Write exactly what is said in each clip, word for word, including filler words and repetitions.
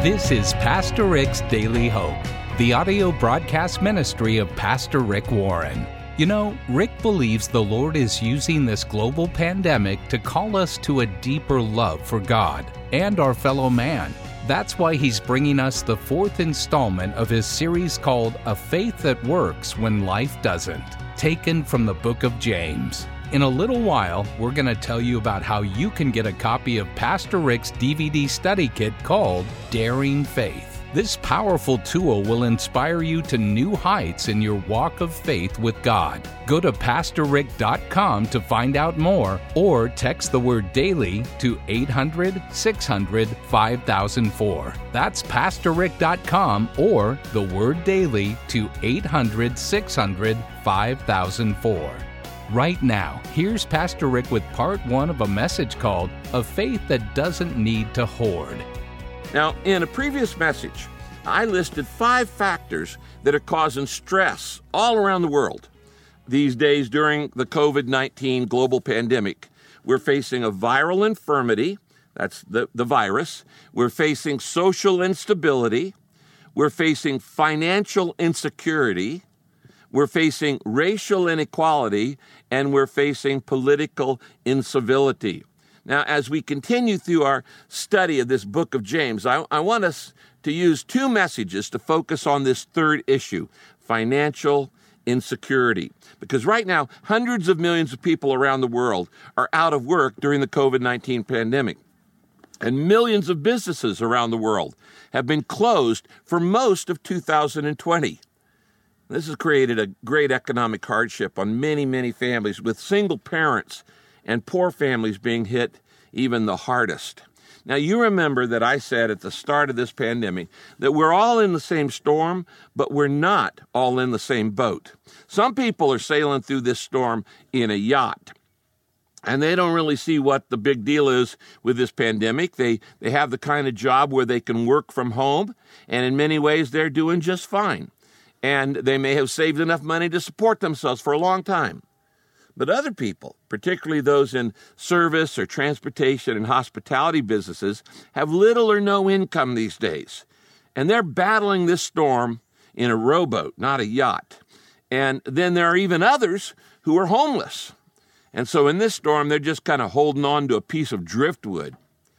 This is Pastor Rick's Daily Hope, the audio broadcast ministry of Pastor Rick Warren. You know, Rick believes the Lord is using this global pandemic to call us to a deeper love for God and our fellow man. That's why he's bringing us the fourth installment of his series called A Faith That Works When Life Doesn't, taken from the book of James. In a little while, we're going to tell you about how you can get a copy of Pastor Rick's D V D study kit called Daring Faith. This powerful tool will inspire you to new heights in your walk of faith with God. Go to pastor rick dot com to find out more, or text the word daily to eight hundred, six hundred, five thousand four. That's pastor rick dot com or the word daily to eight hundred, six hundred, five thousand four. Right now, here's Pastor Rick with part one of a message called A Faith That Doesn't Need to Hoard. Now, in a previous message, I listed five factors that are causing stress all around the world. These days, during the covid nineteen global pandemic, we're facing a viral infirmity, that's the, the virus. We're facing social instability. We're facing financial insecurity. We're facing racial inequality, and we're facing political incivility. Now, as we continue through our study of this book of James, I, I want us to use two messages to focus on this third issue, financial insecurity. Because right now, hundreds of millions of people around the world are out of work during the covid nineteen pandemic. And millions of businesses around the world have been closed for most of two thousand twenty. This has created a great economic hardship on many, many families, with single parents and poor families being hit even the hardest. Now, you remember that I said at the start of this pandemic that we're all in the same storm, but we're not all in the same boat. Some people are sailing through this storm in a yacht, and they don't really see what the big deal is with this pandemic. They, they have the kind of job where they can work from home, and in many ways they're doing just fine. And they may have saved enough money to support themselves for a long time. But other people, particularly those in service or transportation and hospitality businesses, have little or no income these days. And they're battling this storm in a rowboat, not a yacht. And then there are even others who are homeless. And so in this storm, they're just kind of holding on to a piece of driftwood.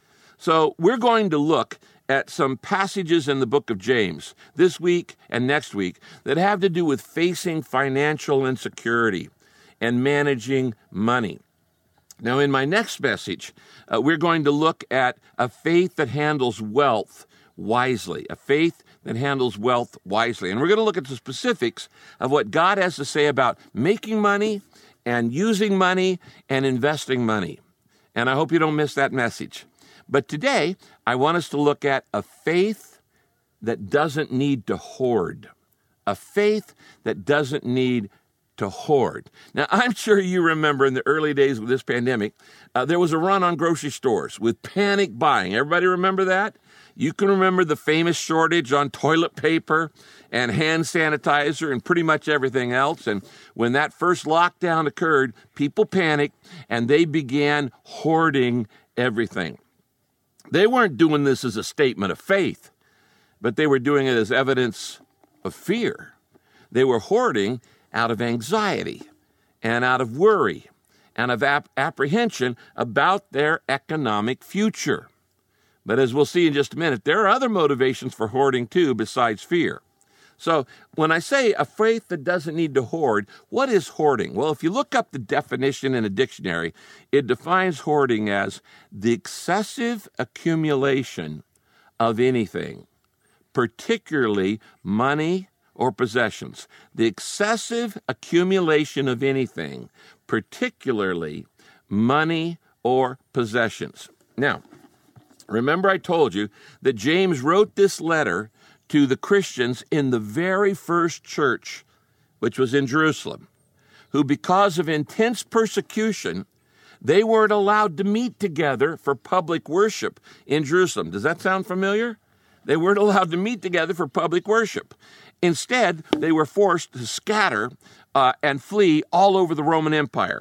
So we're going to look at some passages in the book of James this week and next week that have to do with facing financial insecurity and managing money. Now, in my next message, uh, we're going to look at a faith that handles wealth wisely, a faith that handles wealth wisely. And we're going to look at the specifics of what God has to say about making money and using money and investing money. And I hope you don't miss that message. But today, I want us to look at a faith that doesn't need to hoard. A faith that doesn't need to hoard. Now, I'm sure you remember in the early days of this pandemic, uh, there was a run on grocery stores with panic buying. Everybody remember that? You can remember the famous shortage on toilet paper and hand sanitizer and pretty much everything else. And when that first lockdown occurred, people panicked and they began hoarding everything. They weren't doing this as a statement of faith, but they were doing it as evidence of fear. They were hoarding out of anxiety and out of worry and of ap- apprehension about their economic future. But as we'll see in just a minute, there are other motivations for hoarding too besides fear. So when I say a faith that doesn't need to hoard, what is hoarding? Well, if you look up the definition in a dictionary, it defines hoarding as the excessive accumulation of anything, particularly money or possessions. The excessive accumulation of anything, particularly money or possessions. Now, remember I told you that James wrote this letter to the Christians in the very first church, which was in Jerusalem, who, because of intense persecution, they weren't allowed to meet together for public worship in Jerusalem. Does that sound familiar? They weren't allowed to meet together for public worship. Instead, they were forced to scatter uh, and flee all over the Roman Empire.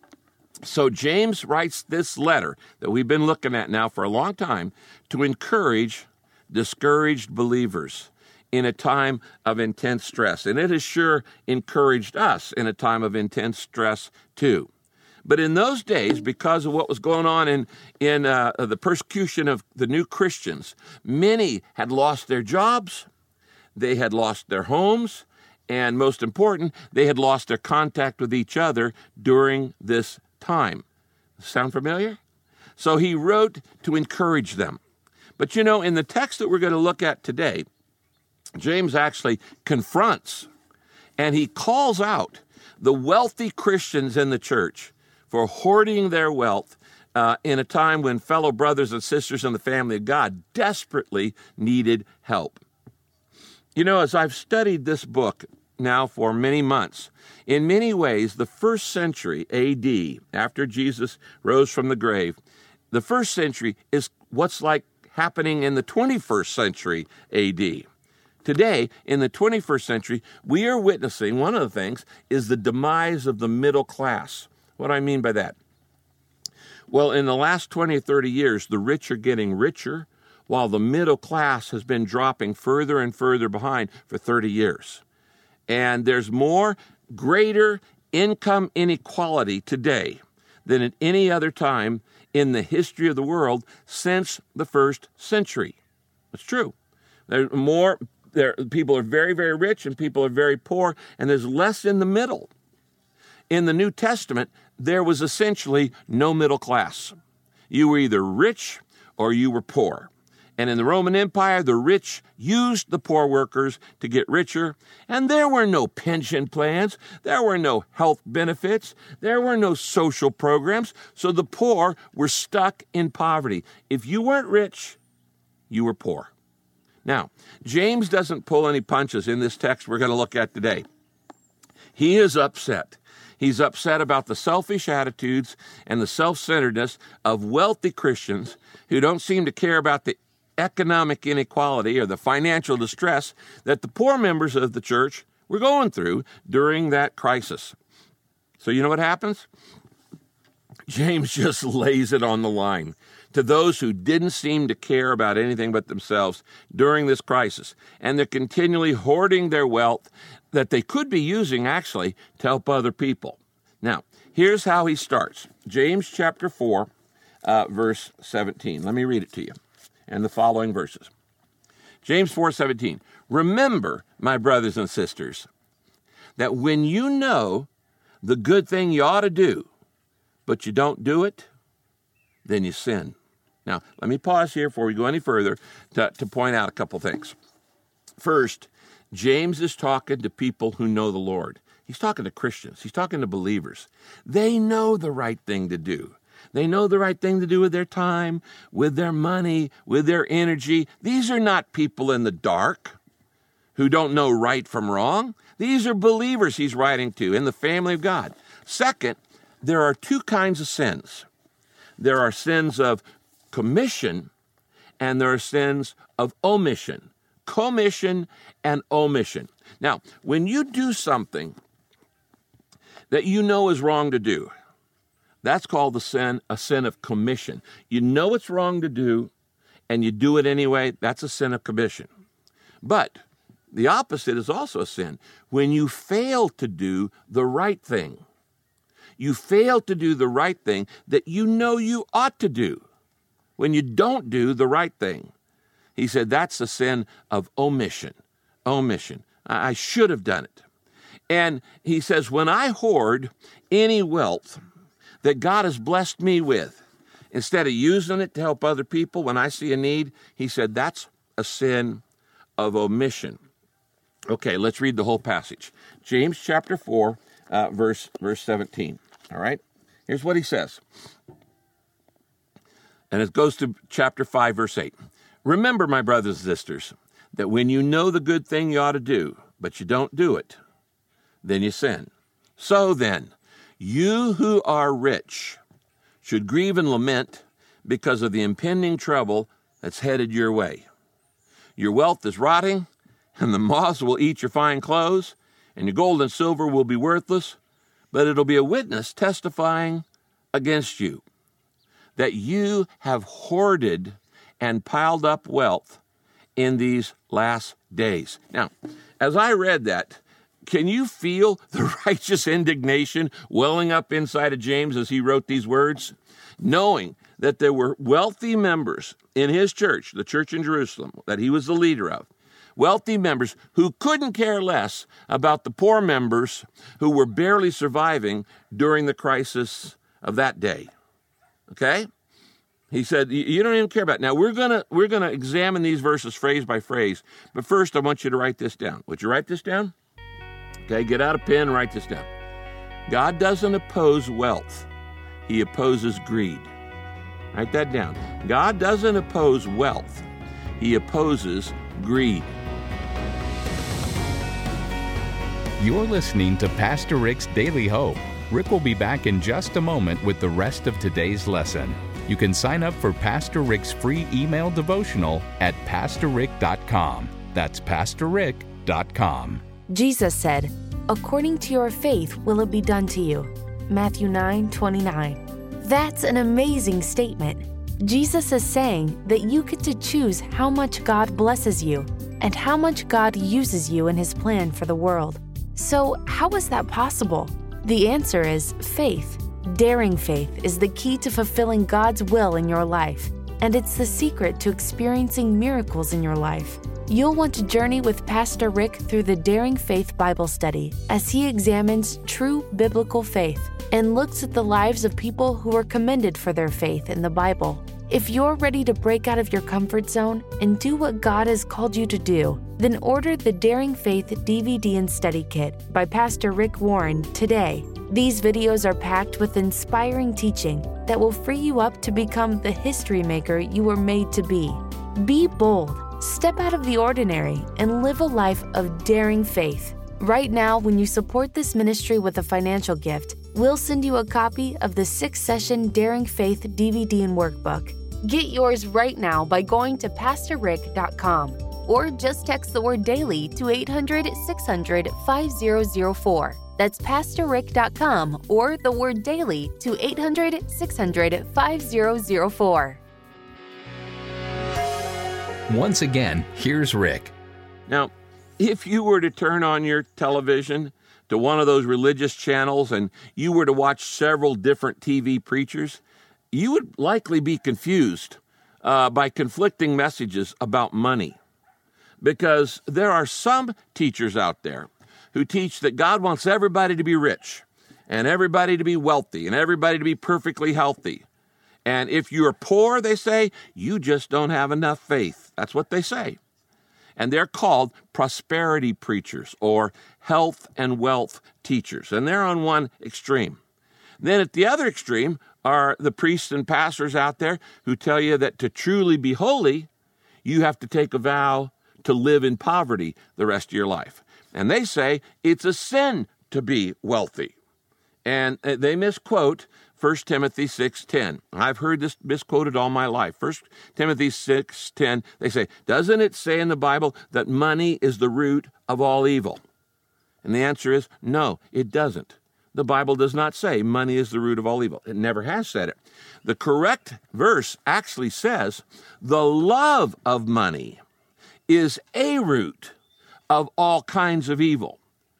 So James writes this letter that we've been looking at now for a long time to encourage discouraged believers in a time of intense stress. And it has sure encouraged us in a time of intense stress too. But in those days, because of what was going on in, in uh, the persecution of the new Christians, many had lost their jobs, they had lost their homes, and most important, they had lost their contact with each other during this time. Sound familiar? So he wrote to encourage them. But you know, in the text that we're going to look at today, James actually confronts and he calls out the wealthy Christians in the church for hoarding their wealth uh, in a time when fellow brothers and sisters in the family of God desperately needed help. You know, as I've studied this book now for many months, in many ways, the first century A D, after Jesus rose from the grave, the first century is what's like happening in the twenty-first century A D. Today, in the twenty-first century, we are witnessing, one of the things, is the demise of the middle class. What do I mean by that? Well, in the last twenty or thirty years, the rich are getting richer, while the middle class has been dropping further and further behind for thirty years. And there's more greater income inequality today than at any other time in the history of the world since the first century. It's true. There's more, there, people are very, very rich and people are very poor, and there's less in the middle. In the New Testament, there was essentially no middle class. You were either rich or you were poor. And in the Roman Empire, the rich used the poor workers to get richer, and there were no pension plans, there were no health benefits, there were no social programs, so the poor were stuck in poverty. If you weren't rich, you were poor. Now, James doesn't pull any punches in this text we're going to look at today. He is upset. He's upset about the selfish attitudes and the self-centeredness of wealthy Christians who don't seem to care about the economic inequality or the financial distress that the poor members of the church were going through during that crisis. So you know what happens? James just lays it on the line to those who didn't seem to care about anything but themselves during this crisis. And they're continually hoarding their wealth that they could be using actually to help other people. Now, here's how he starts. James chapter four, uh, verse seventeen. Let me read it to you. And the following verses. James four seventeen. Remember, my brothers and sisters, that when you know the good thing you ought to do, but you don't do it, then you sin. Now, let me pause here before we go any further to, to point out a couple things. First, James is talking to people who know the Lord. He's talking to Christians. He's talking to believers. They know the right thing to do. They know the right thing to do with their time, with their money, with their energy. These are not people in the dark who don't know right from wrong. These are believers he's writing to in the family of God. Second, there are two kinds of sins. There are sins of commission and there are sins of omission. Commission and omission. Now, when you do something that you know is wrong to do, that's called the sin, a sin of commission. You know it's wrong to do, and you do it anyway. That's a sin of commission. But the opposite is also a sin. When you fail to do the right thing, you fail to do the right thing that you know you ought to do. When you don't do the right thing, he said that's the sin of omission. Omission. I should have done it. And he says, when I hoard any wealth that God has blessed me with, instead of using it to help other people when I see a need, he said that's a sin of omission. Okay, let's read the whole passage. James chapter four, uh, verse, verse seventeen. All right? Here's what he says. And it goes to chapter five, verse eight. Remember, my brothers and sisters, that when you know the good thing you ought to do, but you don't do it, then you sin. So then, you who are rich should grieve and lament because of the impending trouble that's headed your way. Your wealth is rotting, and the moths will eat your fine clothes, and your gold and silver will be worthless, but it'll be a witness testifying against you that you have hoarded and piled up wealth in these last days. Now, as I read that, can you feel the righteous indignation welling up inside of James as he wrote these words? Knowing that there were wealthy members in his church, the church in Jerusalem, that he was the leader of, wealthy members who couldn't care less about the poor members who were barely surviving during the crisis of that day. Okay? He said, you don't even care about it. Now, we're going to we're gonna examine these verses phrase by phrase, but first I want you to write this down. Would you write this down? Okay, get out a pen and write this down. God doesn't oppose wealth. He opposes greed. Write that down. God doesn't oppose wealth. He opposes greed. You're listening to Pastor Rick's Daily Hope. Rick will be back in just a moment with the rest of today's lesson. You can sign up for Pastor Rick's free email devotional at pastor rick dot com. That's pastor rick dot com. Jesus said, "According to your faith will it be done to you." Matthew nine twenty-nine. That's an amazing statement. Jesus is saying that you get to choose how much God blesses you and how much God uses you in His plan for the world. So, how is that possible? The answer is faith. Daring faith is the key to fulfilling God's will in your life, and it's the secret to experiencing miracles in your life. You'll want to journey with Pastor Rick through the Daring Faith Bible study as he examines true biblical faith and looks at the lives of people who are commended for their faith in the Bible. If you're ready to break out of your comfort zone and do what God has called you to do, then order the Daring Faith D V D and Study Kit by Pastor Rick Warren today. These videos are packed with inspiring teaching that will free you up to become the history maker you were made to be. Be bold, step out of the ordinary, and live a life of daring faith. Right now, when you support this ministry with a financial gift, we'll send you a copy of the six-session Daring Faith D V D and workbook. Get yours right now by going to pastor rick dot com or just text the word DAILY to eight hundred, six hundred, five thousand four. That's pastor rick dot com or the word DAILY to eight hundred, six hundred, five thousand four. Once again, here's Rick. Now, if you were to turn on your television to one of those religious channels and you were to watch several different T V preachers, you would likely be confused uh, by conflicting messages about money. Because there are some teachers out there who teach that God wants everybody to be rich and everybody to be wealthy and everybody to be perfectly healthy. And if you're poor, they say, you just don't have enough faith. That's what they say. And they're called prosperity preachers or health and wealth teachers. And they're on one extreme. Then at the other extreme are the priests and pastors out there who tell you that to truly be holy, you have to take a vow to live in poverty the rest of your life. And they say it's a sin to be wealthy. And they misquote First Timothy six ten. I've heard this misquoted all my life. First Timothy six ten, they say, doesn't it say in the Bible that money is the root of all evil? And the answer is no, it doesn't. The Bible does not say money is the root of all evil. It never has said it. The correct verse actually says the love of money is a root of all kinds of evil.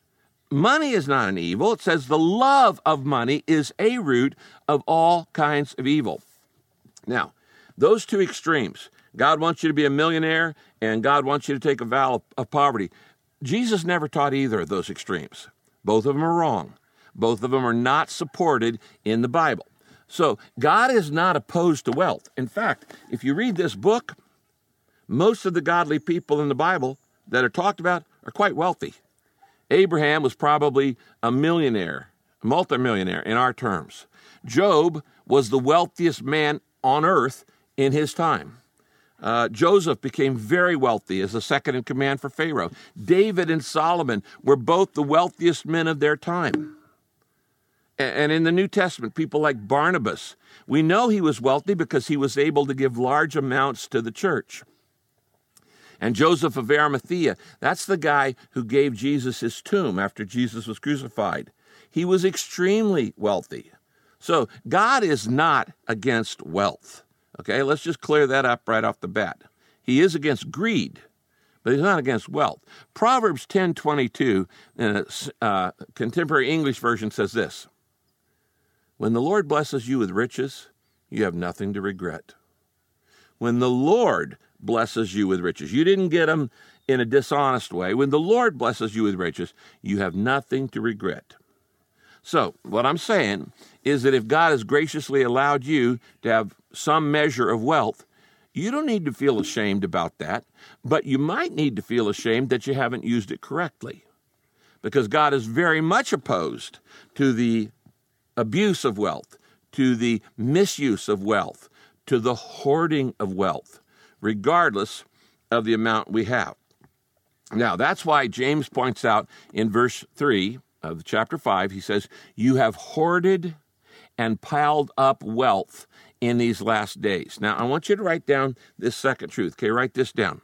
Money is not an evil. It says the love of money is a root of all kinds of evil. Now, those two extremes, God wants you to be a millionaire and God wants you to take a vow of poverty. Jesus never taught either of those extremes. Both of them are wrong. Both of them are not supported in the Bible. So God is not opposed to wealth. In fact, if you read this book, most of the godly people in the Bible that are talked about are quite wealthy. Abraham was probably a millionaire, a multimillionaire in our terms. Job was the wealthiest man on earth in his time. Uh, Joseph became very wealthy as the second in command for Pharaoh. David and Solomon were both the wealthiest men of their time. And in the New Testament, people like Barnabas, we know he was wealthy because he was able to give large amounts to the church. And Joseph of Arimathea, that's the guy who gave Jesus his tomb after Jesus was crucified. He was extremely wealthy. So God is not against wealth. Okay, let's just clear that up right off the bat. He is against greed, but he's not against wealth. Proverbs ten twenty-two, in a uh, contemporary English version, says this: when the Lord blesses you with riches, you have nothing to regret. When the Lord blesses you with riches, you didn't get them in a dishonest way. When the Lord blesses you with riches, you have nothing to regret. So what I'm saying is that if God has graciously allowed you to have some measure of wealth, you don't need to feel ashamed about that, but you might need to feel ashamed that you haven't used it correctly, because God is very much opposed to the abuse of wealth, to the misuse of wealth, to the hoarding of wealth, regardless of the amount we have. Now, that's why James points out in verse three of chapter five, he says, you have hoarded and piled up wealth in these last days. Now, I want you to write down this second truth. Okay, write this down.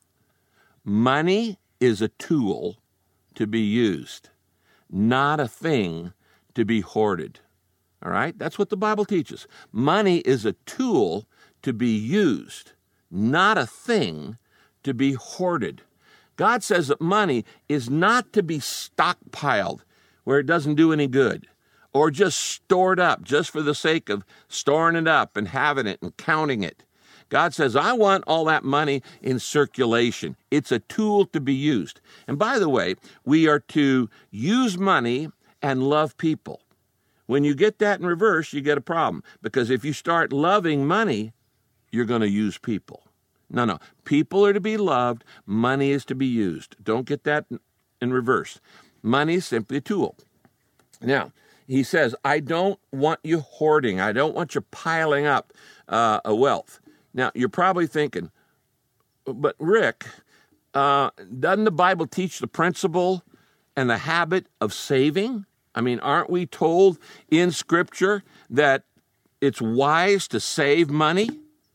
Money is a tool to be used, not a thing to be hoarded. All right? That's what the Bible teaches. Money is a tool to be used, not a thing to be hoarded. God says that money is not to be stockpiled where it doesn't do any good, or just stored up just for the sake of storing it up and having it and counting it. God says, I want all that money in circulation. It's a tool to be used. And by the way, we are to use money and love people. When you get that in reverse, you get a problem. Because if you start loving money, you're going to use people. No, no. People are to be loved. Money is to be used. Don't get that in reverse. Money is simply a tool. Now, he says, I don't want you hoarding. I don't want you piling up uh, a wealth. Now, you're probably thinking, but Rick, uh, doesn't the Bible teach the principle and the habit of saving? I mean, aren't we told in Scripture that it's wise to save money?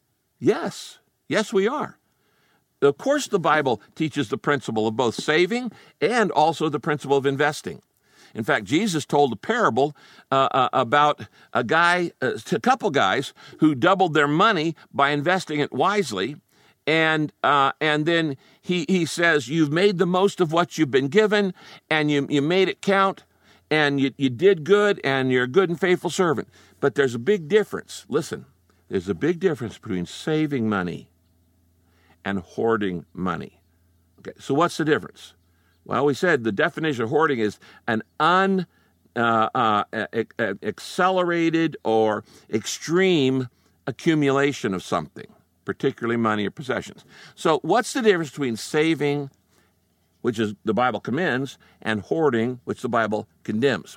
Yes. Yes, we are. Of course, the Bible teaches the principle of both saving and also the principle of investing. In fact, Jesus told a parable uh, uh, about a guy, uh, a couple guys who doubled their money by investing it wisely. And uh, and then he, he says, you've made the most of what you've been given, and you, you made it count, and you, you did good, and you're a good and faithful servant. But there's a big difference. Listen, there's a big difference between saving money and hoarding money. Okay, so what's the difference? Well, we said the definition of hoarding is an un, uh, uh, a, a accelerated or extreme accumulation of something, particularly money or possessions. So what's the difference between saving, which is the Bible commends, and hoarding, which the Bible condemns?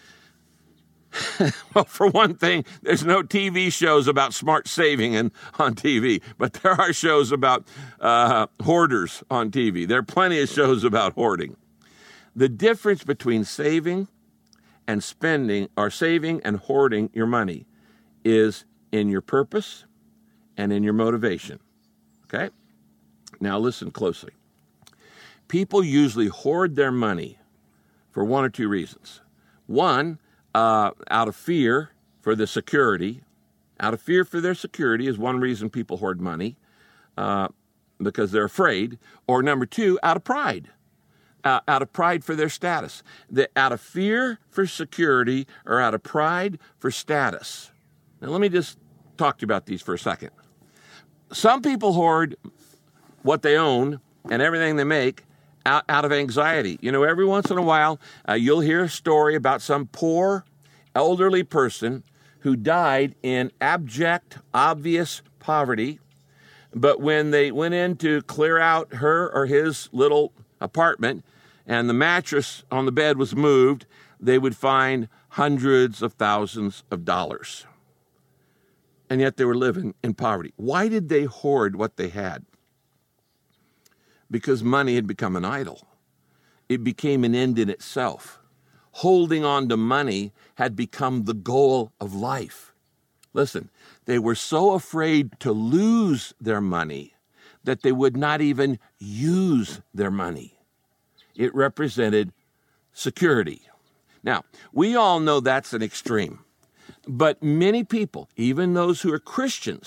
Well, for one thing, there's no T V shows about smart saving in, on T V, but there are shows about uh, hoarders on T V. There are plenty of shows about hoarding. The difference between saving and spending, or saving and hoarding your money, is in your purpose and in your motivation. Okay? Now listen closely. People usually hoard their money for one or two reasons. One, Uh, out of fear for the security. Out of fear for their security is one reason people hoard money, uh, because they're afraid. Or number two, out of pride. Uh, out of pride for their status. The, out of fear for security or out of pride for status. Now let me just talk to you about these for a second. Some people hoard what they own and everything they make Out, out of anxiety. You know, every once in a while, uh, you'll hear a story about some poor elderly person who died in abject, obvious poverty. But when they went in to clear out her or his little apartment and the mattress on the bed was moved, they would find hundreds of thousands of dollars. And yet they were living in poverty. Why did they hoard what they had? Because money had become an idol. It became an end in itself. Holding on to money had become the goal of life. Listen, they were so afraid to lose their money that they would not even use their money. It represented security. Now, we all know that's an extreme. But many people, even those who are Christians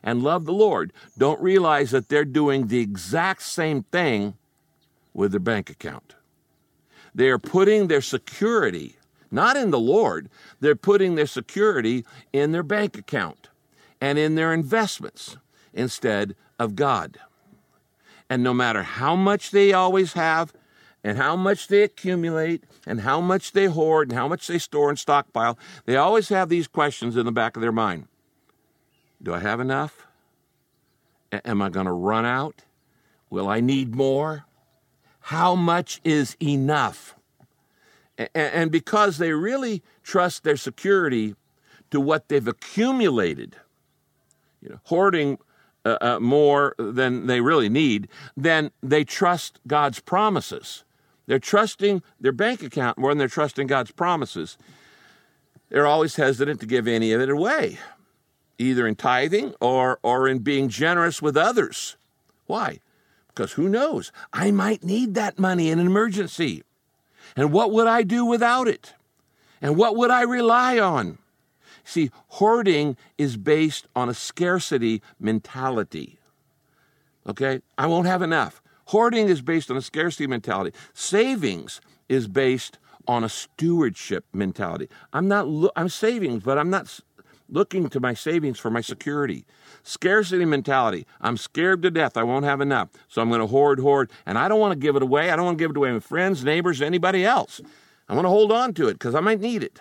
and love the Lord don't realize that they're doing the exact same thing with their bank account. They are putting their security, not in the Lord, they're putting their security in their bank account and in their investments instead of God. And no matter how much they always have, and how much they accumulate, and how much they hoard, and how much they store and stockpile, they always have these questions in the back of their mind. Do I have enough? A- am I going to run out? Will I need more? How much is enough? A- and because they really trust their security to what they've accumulated, you know, hoarding uh, uh, more than they really need, then they trust God's promises. They're trusting their bank account more than they're trusting God's promises. They're always hesitant to give any of it away, either in tithing or, or in being generous with others. Why? Because who knows? I might need that money in an emergency. And what would I do without it? And what would I rely on? See, hoarding is based on a scarcity mentality. Okay? I won't have enough. Hoarding is based on a scarcity mentality. Savings is based on a stewardship mentality. I'm not, lo- I'm saving, but I'm not s- looking to my savings for my security. Scarcity mentality. I'm scared to death. I won't have enough. So I'm going to hoard, hoard, and I don't want to give it away. I don't want to give it away to friends, neighbors, anybody else. I want to hold on to it because I might need it.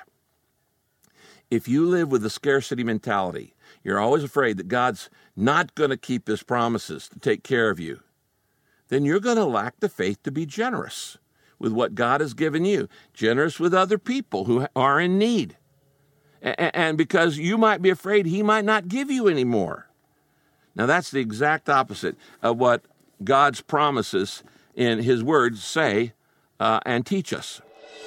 If you live with a scarcity mentality, you're always afraid that God's not going to keep his promises to take care of you, then you're going to lack the faith to be generous with what God has given you, generous with other people who are in need. And because you might be afraid he might not give you any more. Now, that's the exact opposite of what God's promises in his words say uh, and teach us.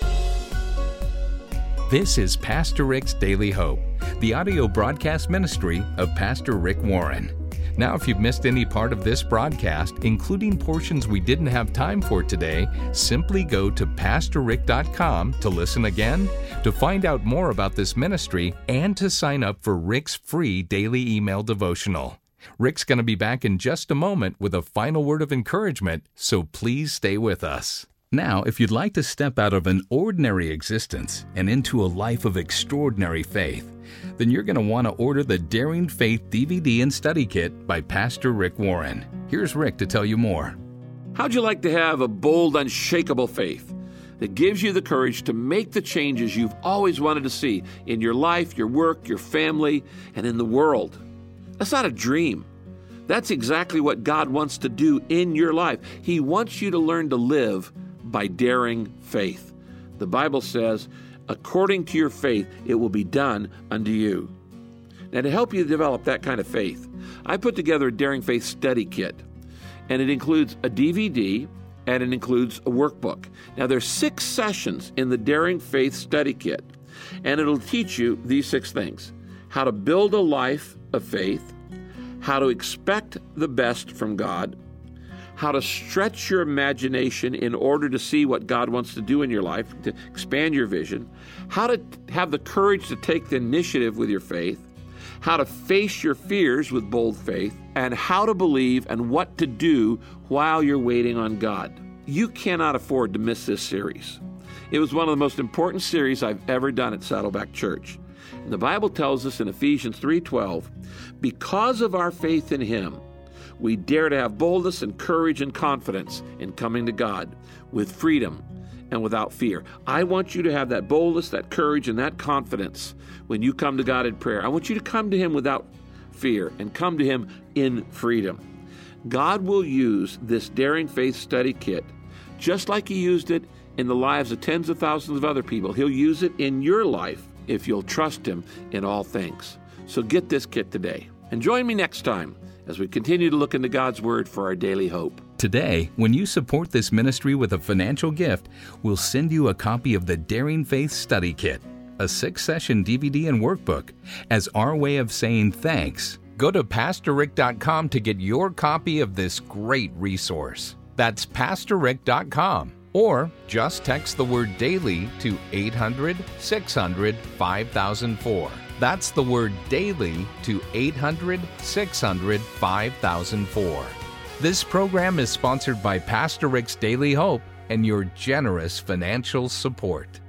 This is Pastor Rick's Daily Hope, the audio broadcast ministry of Pastor Rick Warren. Now, if you've missed any part of this broadcast, including portions we didn't have time for today, simply go to pastor rick dot com to listen again, to find out more about this ministry, and to sign up for Rick's free daily email devotional. Rick's going to be back in just a moment with a final word of encouragement, so please stay with us. Now, if you'd like to step out of an ordinary existence and into a life of extraordinary faith, then you're going to want to order the Daring Faith D V D and Study Kit by Pastor Rick Warren. Here's Rick to tell you more. How'd you like to have a bold, unshakable faith that gives you the courage to make the changes you've always wanted to see in your life, your work, your family, and in the world? That's not a dream. That's exactly what God wants to do in your life. He wants you to learn to live by daring faith. The Bible says, according to your faith, it will be done unto you. Now, to help you develop that kind of faith, I put together a Daring Faith Study Kit, and it includes a D V D, and it includes a workbook. Now, there's six sessions in the Daring Faith Study Kit, and it'll teach you these six things: how to build a life of faith, how to expect the best from God, how to stretch your imagination in order to see what God wants to do in your life, to expand your vision, how to have the courage to take the initiative with your faith, how to face your fears with bold faith, and how to believe and what to do while you're waiting on God. You cannot afford to miss this series. It was one of the most important series I've ever done at Saddleback Church. And the Bible tells us in Ephesians three twelve, because of our faith in him, we dare to have boldness and courage and confidence in coming to God with freedom and without fear. I want you to have that boldness, that courage, and that confidence when you come to God in prayer. I want you to come to him without fear and come to him in freedom. God will use this Daring Faith Study Kit just like he used it in the lives of tens of thousands of other people. He'll use it in your life if you'll trust him in all things. So get this kit today. And join me next time as we continue to look into God's Word for our daily hope. Today, when you support this ministry with a financial gift, we'll send you a copy of the Daring Faith Study Kit, a six-session D V D and workbook, as our way of saying thanks. Go to pastor rick dot com to get your copy of this great resource. That's pastor rick dot com. Or just text the word DAILY to eight hundred, six hundred, five thousand four. That's the word daily to eight hundred, six hundred, five thousand four. This program is sponsored by Pastor Rick's Daily Hope and your generous financial support.